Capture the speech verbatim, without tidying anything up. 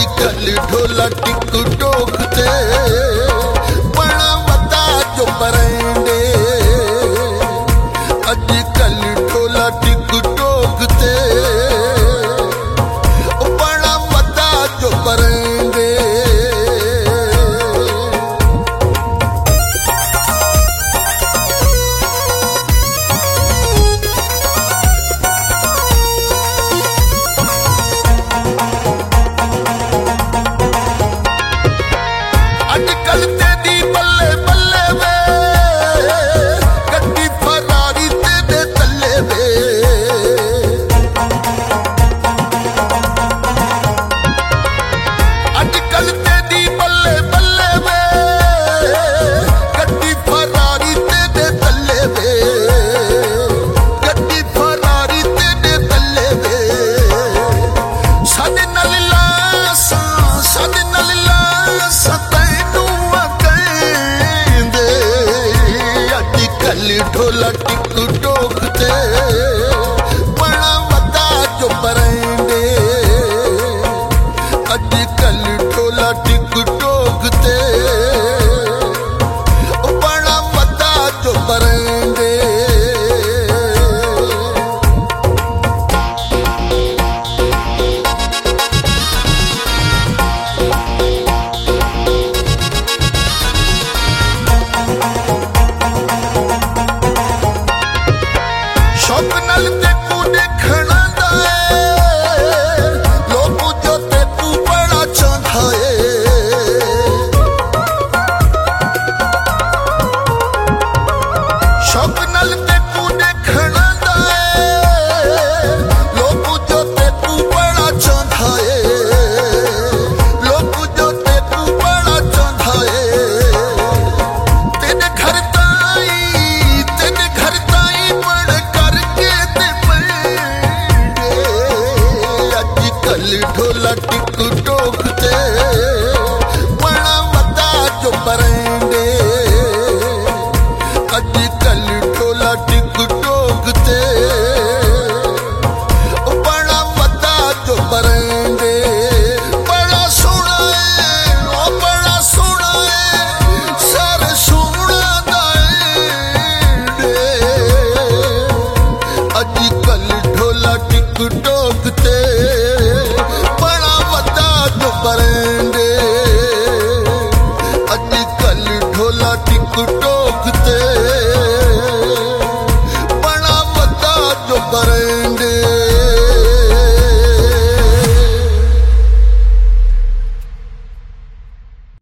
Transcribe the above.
कल ढोला टिक टोक ते बड़ा वता जो बरेंडे अज कल ढोला टिक टोक ते बड़ा वता जो बरेंडे ढोला टिक टोक ते बड़ा वता जो बरेंडे अज कल ढोला टिक टोक ते बड़ा वता जो बरेंडे शौक नल ते तू देखना दाए लोग जो ते तू बड़ा चाहता है शौक नल ते तू देखना दाए लोग जो ते तू बड़ा चाहता है लोग जो ते तू बड़ा चाहता है तेरे घर ताई तेरे घर ताई बड़ कल ढोला टिक टोक ते